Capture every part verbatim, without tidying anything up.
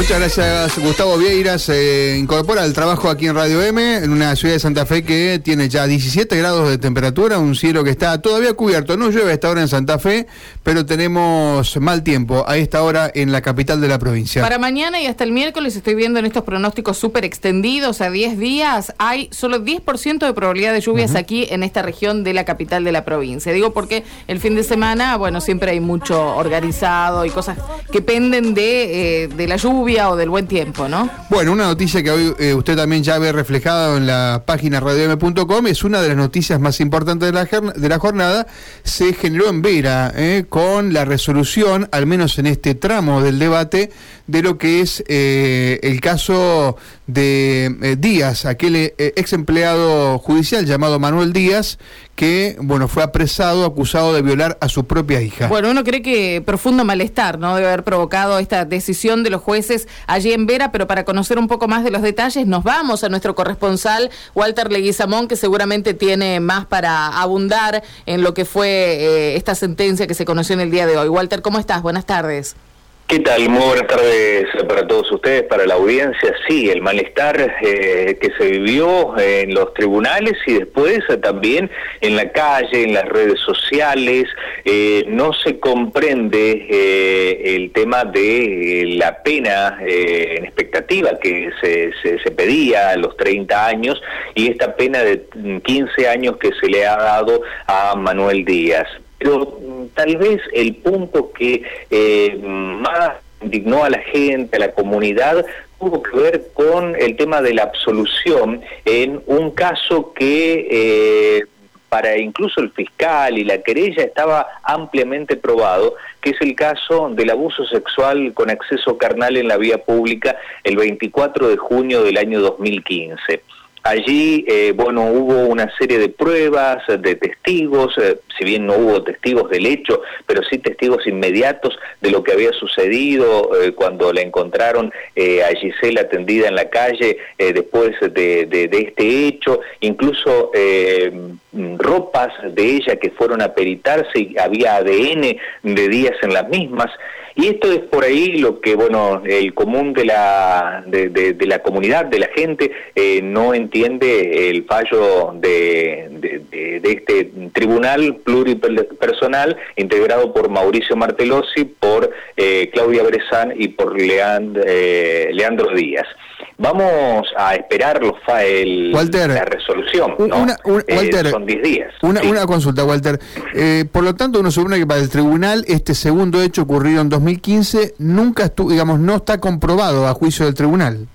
Muchas gracias, Gustavo Vieira. Se incorpora al trabajo aquí en Radio M, en una ciudad de Santa Fe que tiene ya diecisiete grados de temperatura, un cielo que está todavía cubierto. No llueve a esta hora en Santa Fe, pero tenemos mal tiempo a esta hora en la capital de la provincia. Para mañana y hasta el miércoles estoy viendo en estos pronósticos súper extendidos a diez días, hay solo diez por ciento de probabilidad de lluvias uh-huh. aquí en esta región de la capital de la provincia. Digo porque el fin de semana, bueno, siempre hay mucho organizado y cosas que penden de, eh, de la lluvia o del buen tiempo, ¿no? Bueno, una noticia que hoy eh, usted también ya ve reflejada en la página radio m punto com, es una de las noticias más importantes de la, de la jornada. Se generó en Vera, eh, con la resolución, al menos en este tramo del debate, de lo que es eh, el caso de eh, Díaz, aquel eh, ex empleado judicial llamado Manuel Díaz, que, bueno, fue apresado, acusado de violar a su propia hija. Bueno, uno cree que profundo malestar, ¿no?, debe haber provocado esta decisión de los jueces allí en Vera, pero para conocer un poco más de los detalles nos vamos a nuestro corresponsal Walter Leguizamón, que seguramente tiene más para abundar en lo que fue eh, esta sentencia que se conoció en el día de hoy. Walter, ¿cómo estás? Buenas tardes. ¿Qué tal? Muy buenas tardes para todos ustedes, para la audiencia. Sí, el malestar eh, que se vivió en los tribunales y después eh, también en la calle, en las redes sociales. Eh, no se comprende eh, el tema de eh, la pena eh, en expectativa que se, se, se pedía a los treinta años y esta pena de quince años que se le ha dado a Manuel Díaz. Pero tal vez el punto que eh, más indignó a la gente, a la comunidad, tuvo que ver con el tema de la absolución en un caso que eh, para incluso el fiscal y la querella estaba ampliamente probado, que es el caso del abuso sexual con acceso carnal en la vía pública el veinticuatro de junio del año dos mil quince. Allí, eh, bueno, hubo una serie de pruebas, de testigos, eh, si bien no hubo testigos del hecho, pero sí testigos inmediatos de lo que había sucedido eh, cuando la encontraron eh, a Gisela atendida en la calle eh, después de, de, de este hecho, incluso eh, ropas de ella que fueron a peritarse y había A D N de Díaz en las mismas. Y esto es por ahí lo que, bueno, el común de la de, de, de la comunidad, de la gente, eh, no entiende el fallo de, de, de, de este tribunal pluripersonal integrado por Mauricio Martelossi, por eh, Claudia Brezán y por Leand, eh, Leandro Díaz. Vamos a esperar los fa el, Walter, la resolución, ¿no? Una, una, eh, Walter, son diez días. Una, sí. una consulta, Walter. Eh, por lo tanto, uno supone que para el tribunal este segundo hecho ocurrido en dos mil quince nunca estuvo, digamos, no está comprobado a juicio del tribunal.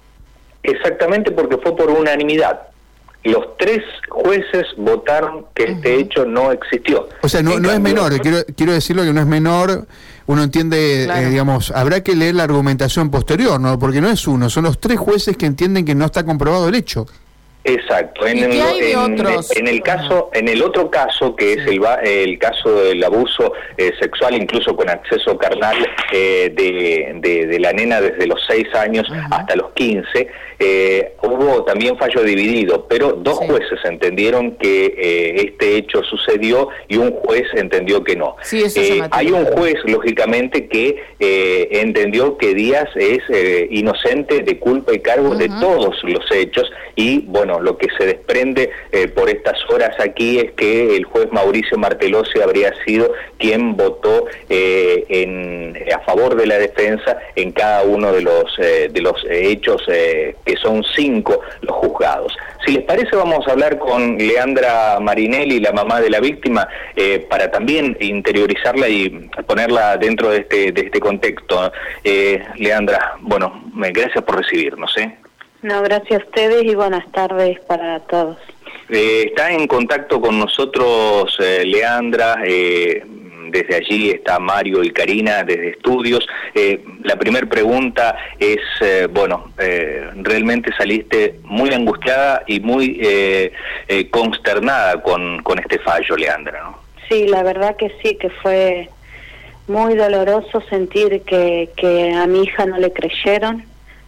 Exactamente, porque fue por unanimidad. Los tres jueces votaron que este uh-huh. hecho no existió. O sea, no, no cambio, es menor, quiero, quiero decirlo que no es menor, uno entiende, claro. eh, digamos, habrá que leer la argumentación posterior, ¿no? Porque no es uno, son los tres jueces que entienden que no está comprobado el hecho. Exacto. En el, en, en el caso, en el otro caso que es el, el caso del abuso eh, sexual, incluso con acceso carnal eh, de, de, de la nena desde los seis años uh-huh. hasta los quince, eh, hubo también fallo dividido, pero dos sí. jueces entendieron que eh, este hecho sucedió y un juez entendió que no. Sí, eso eh, hay un juez, lógicamente, que eh, entendió que Díaz es eh, inocente de culpa y cargo uh-huh. de todos los hechos y, bueno, lo que se desprende eh, por estas horas aquí es que el juez Mauricio Martelossi habría sido quien votó eh, en, a favor de la defensa en cada uno de los eh, de los hechos, eh, que son cinco los juzgados. Si les parece, vamos a hablar con Leandra Marinelli, la mamá de la víctima, eh, para también interiorizarla y ponerla dentro de este, de este contexto. Eh, Leandra, bueno, gracias por recibirnos, ¿eh? No, gracias a ustedes y buenas tardes para todos. Eh, está en contacto con nosotros eh, Leandra, eh, desde allí está Mario y Karina desde estudios. Eh, la primera pregunta es, eh, bueno, eh, realmente saliste muy angustiada y muy eh, eh, consternada con, con este fallo, Leandra, ¿no? Sí, la verdad que sí, que fue muy doloroso sentir que, que a mi hija no le creyeron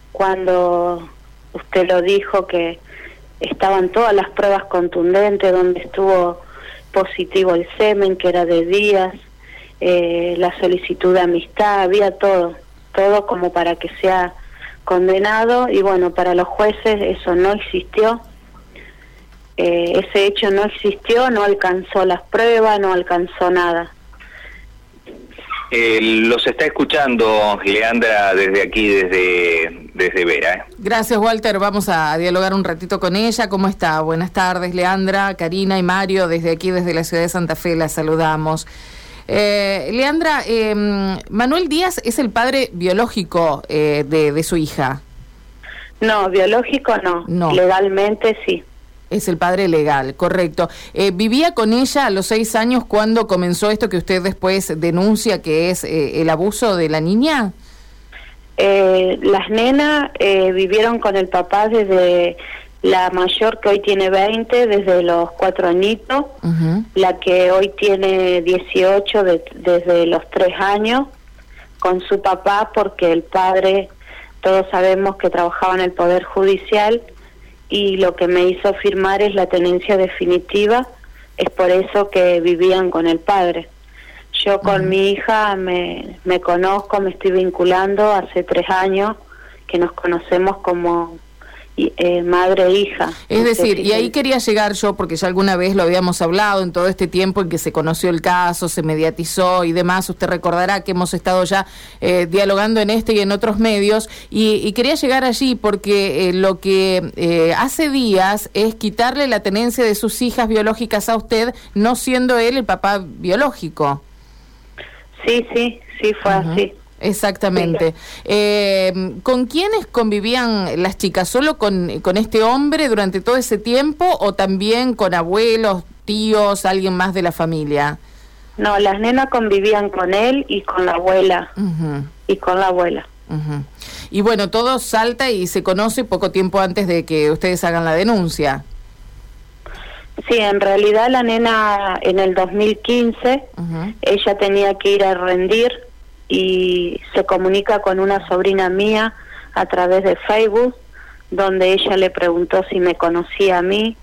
cuando usted lo dijo, que estaban todas las pruebas contundentes, donde estuvo positivo el semen, que era de Díaz, eh, la solicitud de amistad, había todo. todo como para que sea condenado, y bueno, para los jueces eso no existió. Eh, ese hecho no existió, no alcanzó las pruebas, no alcanzó nada. Eh, los está escuchando Leandra desde aquí, desde, desde Vera. ¿eh? Gracias, Walter. Vamos a dialogar un ratito con ella. ¿Cómo está? Buenas tardes, Leandra, Karina y Mario. Desde aquí, desde la ciudad de Santa Fe, la saludamos. Eh, Leandra, eh, Manuel Díaz es el padre biológico eh, de, de su hija. No, biológico no. No. Legalmente sí. Es el padre legal, correcto. Eh, ¿Vivía con ella a los seis años cuando comenzó esto que usted después denuncia, que es eh, el abuso de la niña? Eh, las nenas eh, vivieron con el papá desde la mayor, que hoy tiene veinte, desde los cuatro añitos, uh-huh. La que hoy tiene dieciocho, de, desde los tres años, con su papá, porque el padre, todos sabemos que trabajaba en el Poder Judicial, y lo que me hizo firmar es la tenencia definitiva, es por eso que vivían con el padre. Yo con uh-huh. mi hija me, me conozco, me estoy vinculando hace tres años, que nos conocemos como eh, madre e hija. Es decir, y ahí quería llegar yo, porque ya alguna vez lo habíamos hablado en todo este tiempo en que se conoció el caso, se mediatizó y demás. Usted recordará que hemos estado ya eh, dialogando en este y en otros medios, y, y quería llegar allí porque eh, lo que eh, hace días es quitarle la tenencia de sus hijas biológicas a usted, no siendo él el papá biológico. Sí, sí, sí, fue uh-huh. así. Exactamente. Eh, ¿Con quiénes convivían las chicas? ¿Solo con, con este hombre durante todo ese tiempo o también con abuelos, tíos, alguien más de la familia? No, las nenas convivían con él y con la abuela. Uh-huh. Y con la abuela. Uh-huh. Y bueno, todo salta y se conoce poco tiempo antes de que ustedes hagan la denuncia. Sí, en realidad la nena en el dos mil quince, uh-huh. ella tenía que ir a rendir, y se comunica con una sobrina mía a través de Facebook, donde ella le preguntó si me conocía a mí,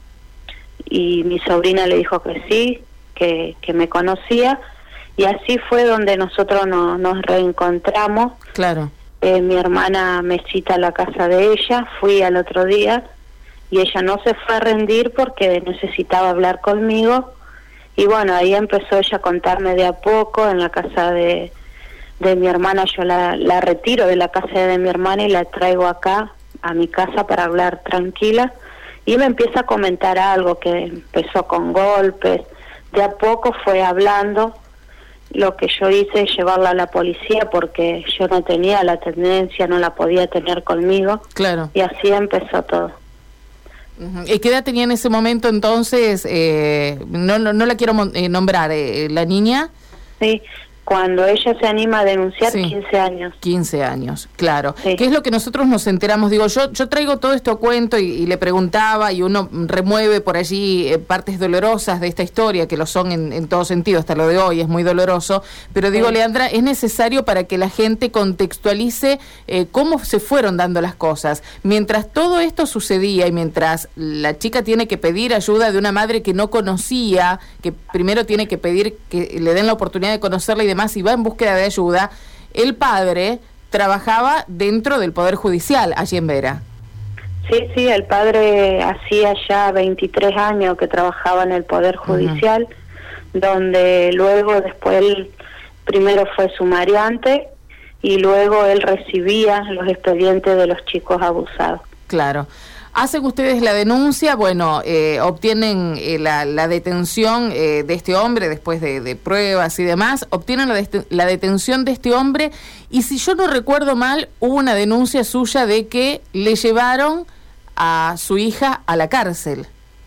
y mi sobrina le dijo que sí, que, que me conocía, y así fue donde nosotros no, nos reencontramos. Claro. Eh, mi hermana me cita a la casa de ella, fui al otro día, y ella no se fue a rendir porque necesitaba hablar conmigo, y bueno, ahí empezó ella a contarme de a poco en la casa de... de mi hermana. Yo la, la retiro de la casa de mi hermana y la traigo acá a mi casa para hablar tranquila, y me empieza a comentar algo que empezó con golpes, de a poco fue hablando. Lo que yo hice es llevarla a la policía porque yo no tenía la tendencia, no la podía tener conmigo. Claro. Y así empezó todo. Uh-huh. ¿Y qué edad tenía en ese momento entonces? Eh, no, no, no la quiero eh, nombrar, eh, ¿la niña? Sí. Cuando ella se anima a denunciar, sí. quince años. quince años, claro. Sí. ¿Qué es lo que nosotros nos enteramos? Digo, yo yo traigo todo esto a cuento y, y le preguntaba, y uno remueve por allí eh, partes dolorosas de esta historia, que lo son en, en todo sentido, hasta lo de hoy es muy doloroso, pero digo, sí. Leandra, es necesario para que la gente contextualice eh, cómo se fueron dando las cosas. Mientras todo esto sucedía y mientras la chica tiene que pedir ayuda de una madre que no conocía, que primero tiene que pedir que le den la oportunidad de conocerla y demás, y va en búsqueda de ayuda, el padre trabajaba dentro del Poder Judicial allí en Vera. Sí, sí, el padre hacía ya veintitrés años que trabajaba en el Poder Judicial, uh-huh. donde luego después él primero fue sumariante y luego él recibía los expedientes de los chicos abusados. Claro. Hacen ustedes la denuncia, bueno, eh, obtienen eh, la, la detención eh, de este hombre después de, de pruebas y demás, obtienen la, de, la detención de este hombre, y si yo no recuerdo mal, hubo una denuncia suya de que le llevaron a su hija a la cárcel.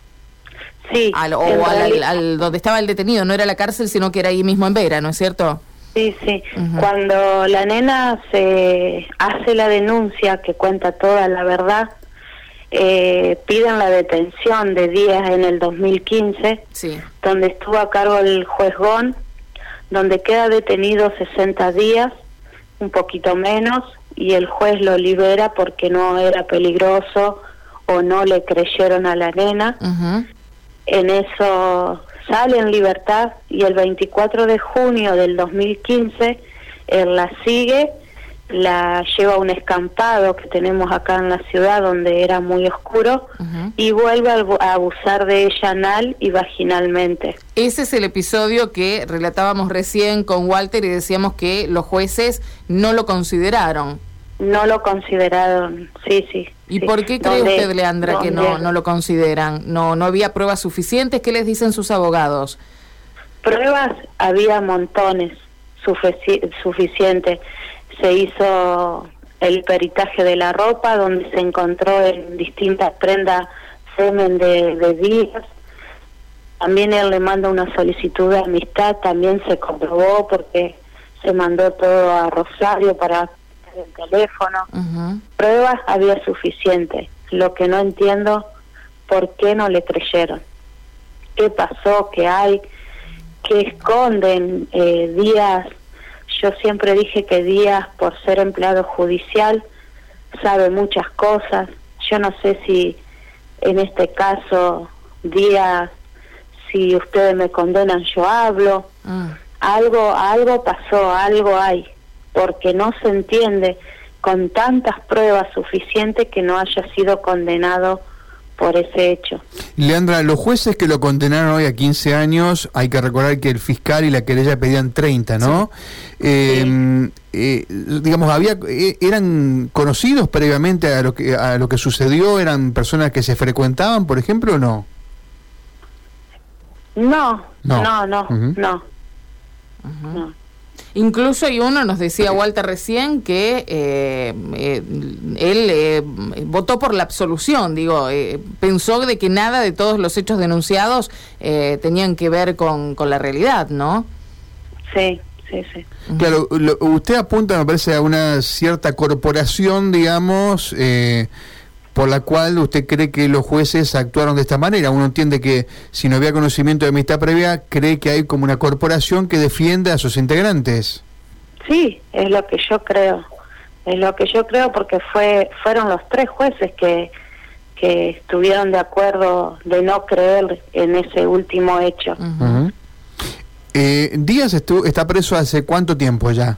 Sí. Al, o al, al, al donde estaba el detenido, no era la cárcel, sino que era ahí mismo en Vera, ¿no es cierto? Sí, sí. Uh-huh. Cuando la nena se hace la denuncia, que cuenta toda la verdad, Eh, piden la detención de Díaz en el dos mil quince, sí. donde estuvo a cargo el juez Gon, donde queda detenido sesenta días, un poquito menos, y el juez lo libera porque no era peligroso o no le creyeron a la nena. Uh-huh. En eso sale en libertad, y el veinticuatro de junio del dos mil quince él la sigue, la lleva a un escampado que tenemos acá en la ciudad donde era muy oscuro, uh-huh. y vuelve a abusar de ella anal y vaginalmente. Ese es el episodio que relatábamos recién con Walter y decíamos que los jueces no lo consideraron. No lo consideraron, sí, sí. ¿Y sí. por qué cree ¿Dónde, usted, Leandra, que no, no lo consideran? ¿No, no había pruebas suficientes? ¿Qué les dicen sus abogados? Pruebas había montones, sufici- suficientes. Se hizo el peritaje de la ropa, donde se encontró en distintas prendas semen de, de Díaz. También él le manda una solicitud de amistad, también se comprobó porque se mandó todo a Rosario para el teléfono. Uh-huh. Pruebas había suficiente. Lo que no entiendo, ¿por qué no le creyeron? ¿Qué pasó? ¿Qué hay? ¿Qué esconden? Eh, Díaz... Yo siempre dije que Díaz, por ser empleado judicial, sabe muchas cosas. Yo no sé si en este caso Díaz, si ustedes me condenan, yo hablo. Mm. Algo, algo pasó, algo hay, porque no se entiende con tantas pruebas suficientes que no haya sido condenado por ese hecho. Leandra, los jueces que lo condenaron hoy a quince años, hay que recordar que el fiscal y la querella pedían treinta, ¿no? Sí. Eh, sí. Eh, digamos, había eh, eran conocidos previamente a lo que a lo que sucedió, eran personas que se frecuentaban, por ejemplo, o no? No, no, no, no, uh-huh. no. Uh-huh. no. Incluso y uno nos decía Walter recién que eh, eh, él eh, votó por la absolución, digo, eh, pensó de que nada de todos los hechos denunciados eh, tenían que ver con, con la realidad, ¿no? Sí, sí, sí. Claro, lo, usted apunta, me parece, a una cierta corporación, digamos, eh, por la cual usted cree que los jueces actuaron de esta manera. Uno entiende que si no había conocimiento de amistad previa, cree que hay como una corporación que defiende a sus integrantes. Sí, es lo que yo creo. Es lo que yo creo porque fue fueron los tres jueces que, que estuvieron de acuerdo de no creer en ese último hecho. Uh-huh. Uh-huh. Eh, Díaz estuvo, está preso hace ¿cuánto tiempo ya?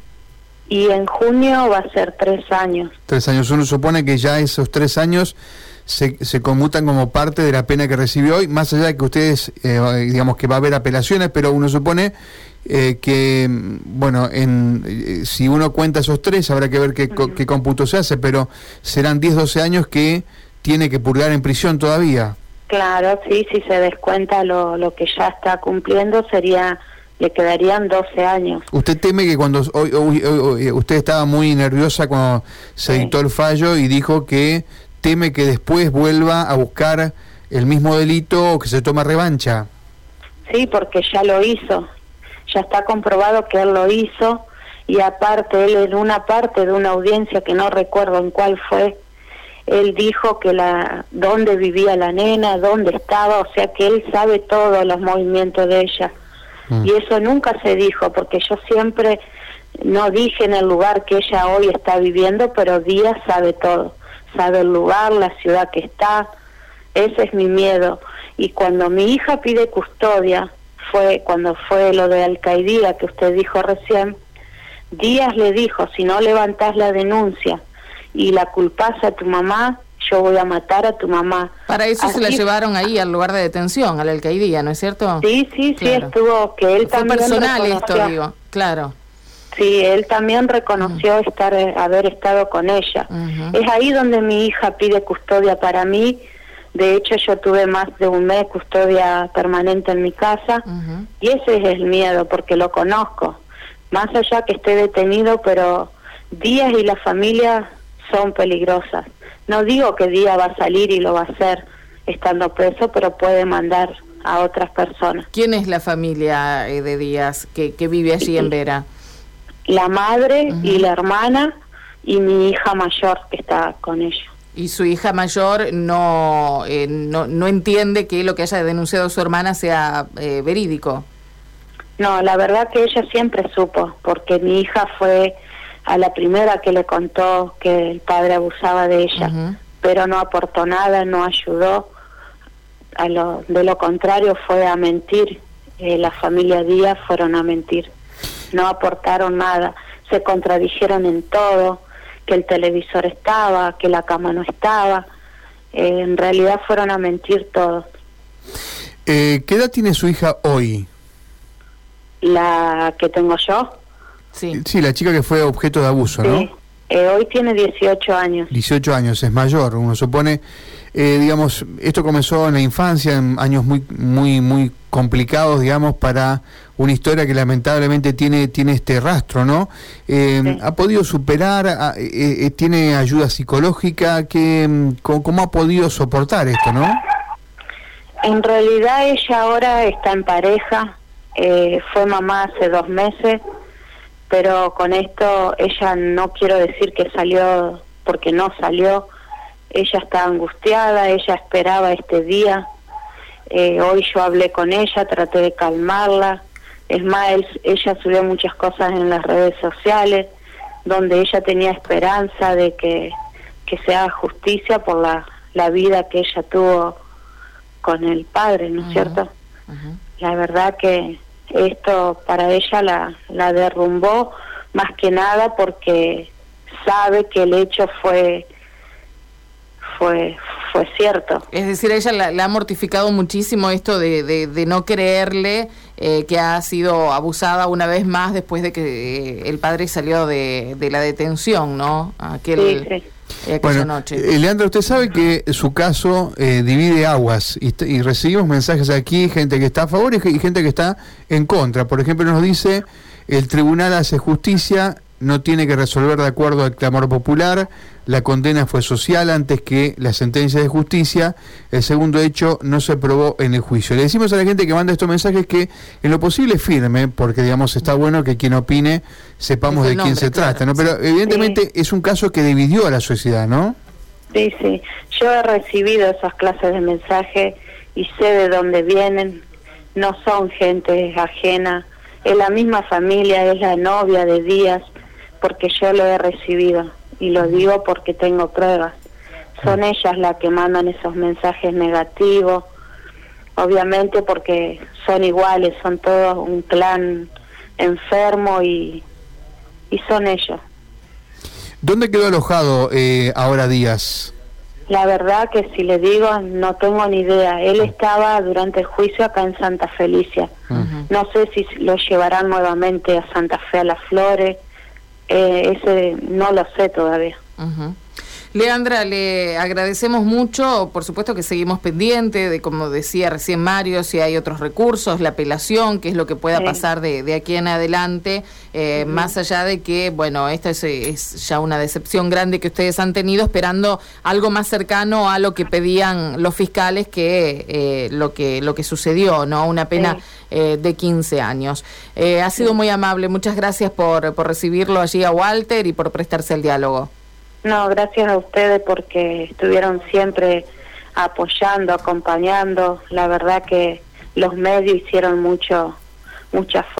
Y en junio va a ser tres años. Tres años. Uno supone que ya esos tres años se, se conmutan como parte de la pena que recibió hoy, más allá de que ustedes, eh, digamos que va a haber apelaciones, pero uno supone eh, que, bueno, en eh, si uno cuenta esos tres, habrá que ver qué, uh-huh. qué cómputo se hace, pero serán diez, doce años que tiene que purgar en prisión todavía. Claro, sí, si se descuenta lo, lo que ya está cumpliendo, sería... le quedarían doce años. ¿Usted teme que cuando hoy, hoy, hoy, hoy usted estaba muy nerviosa cuando se sí. dictó el fallo y dijo que teme que después vuelva a buscar el mismo delito o que se tome revancha? Sí, porque ya lo hizo, ya está comprobado que él lo hizo, y aparte él en una parte de una audiencia que no recuerdo en cuál fue, él dijo que la dónde vivía la nena, dónde estaba, o sea que él sabe todos los movimientos de ella. Mm. Y eso nunca se dijo, porque yo siempre no dije en el lugar que ella hoy está viviendo, pero Díaz sabe todo, sabe el lugar, la ciudad que está. Ese es mi miedo. Y cuando mi hija pide custodia, fue cuando fue lo de Alcaidía que usted dijo recién, Díaz le dijo, si no levantás la denuncia y la culpás a tu mamá, yo voy a matar a tu mamá. Para eso Así, se la llevaron ahí al lugar de detención, al Alcaidía, ¿no es cierto? Sí, sí, claro. sí, estuvo, que él Fue también personal reconoció, esto, digo, claro. Sí, él también reconoció uh-huh. estar, haber estado con ella. Uh-huh. Es ahí donde mi hija pide custodia para mí. De hecho, yo tuve más de un mes custodia permanente en mi casa, uh-huh. y ese es el miedo, porque lo conozco. Más allá que esté detenido, pero Díaz y la familia son peligrosas. No digo que Díaz va a salir y lo va a hacer estando preso, pero puede mandar a otras personas. ¿Quién es la familia eh, de Díaz que, que vive allí en Vera? La madre uh-huh. y la hermana y mi hija mayor que está con ella. ¿Y su hija mayor no, eh, no, no entiende que lo que haya denunciado su hermana sea eh, verídico? No, la verdad que ella siempre supo, porque mi hija fue a la primera que le contó que el padre abusaba de ella, uh-huh. pero no aportó nada, no ayudó, a lo, de lo contrario fue a mentir, eh, la familia Díaz fueron a mentir, no aportaron nada, se contradijeron en todo, que el televisor estaba, que la cama no estaba. Eh, en realidad fueron a mentir todos. Eh, ¿Qué edad tiene su hija hoy? La que tengo yo. Sí, Sí, la chica que fue objeto de abuso, Sí. ¿no? Eh, hoy tiene dieciocho años. dieciocho años, es mayor, uno supone. Eh, digamos, esto comenzó en la infancia, en años muy muy muy complicados, digamos, para una historia que lamentablemente tiene tiene este rastro, ¿no? Eh, Sí. ¿Ha podido superar? A, eh, eh, ¿Tiene ayuda psicológica? ¿Qué, cómo, ¿Cómo ha podido soportar esto, no? En realidad ella ahora está en pareja, eh, fue mamá hace dos meses, pero con esto ella no quiero decir que salió porque no salió. Ella está angustiada, ella esperaba este día. Eh, hoy yo hablé con ella, traté de calmarla. Es más, él, ella subió muchas cosas en las redes sociales donde ella tenía esperanza de que, que se haga justicia por la, la vida que ella tuvo con el padre, ¿no es uh-huh. cierto? Uh-huh. La verdad que esto para ella la, la derrumbó más que nada porque sabe que el hecho fue fue fue cierto. Es decir, ella la, la ha mortificado muchísimo esto de, de, de no creerle eh, que ha sido abusada una vez más después de que eh, el padre salió de, de la detención, ¿no? Aquel, Sí, sí. eh, aquella Bueno, noche. eh, Leandra, usted sabe que su caso eh, divide aguas y, y recibimos mensajes aquí, gente que está a favor y, y gente que está en contra. Por ejemplo, nos dice, el tribunal hace justicia, no tiene que resolver de acuerdo al clamor popular, la condena fue social antes que la sentencia de justicia, el segundo hecho no se probó en el juicio. Le decimos a la gente que manda estos mensajes que en lo posible firme, porque digamos está bueno que quien opine sepamos de quién se trata, ¿no? Pero evidentemente es un caso que dividió a la sociedad, ¿no? Sí, sí. Yo he recibido esas clases de mensajes y sé de dónde vienen. No son gente ajena. Es la misma familia, es la novia de Díaz, porque yo lo he recibido. Y lo digo porque tengo pruebas. Son ellas las que mandan esos mensajes negativos. Obviamente porque son iguales, son todos un clan enfermo y, y son ellos. ¿Dónde quedó alojado eh, ahora Díaz? La verdad que si le digo, no tengo ni idea. Él estaba durante el juicio acá en Santa Felicia. Uh-huh. No sé si lo llevarán nuevamente a Santa Fe a las Flores. Eh, ese no lo sé todavía. Uh-huh. Leandra, le agradecemos mucho, por supuesto que seguimos pendientes de, como decía recién Mario, si hay otros recursos, la apelación, qué es lo que pueda Sí. pasar de, de aquí en adelante, eh, uh-huh. más allá de que, bueno, esta es, es ya una decepción grande que ustedes han tenido, esperando algo más cercano a lo que pedían los fiscales que eh, lo que lo que sucedió, ¿no? Una pena sí. eh, de quince años. Eh, ha sido sí. muy amable, muchas gracias por, por recibirlo allí a Walter y por prestarse al diálogo. No, gracias a ustedes porque estuvieron siempre apoyando, acompañando. La verdad que los medios hicieron mucho, mucha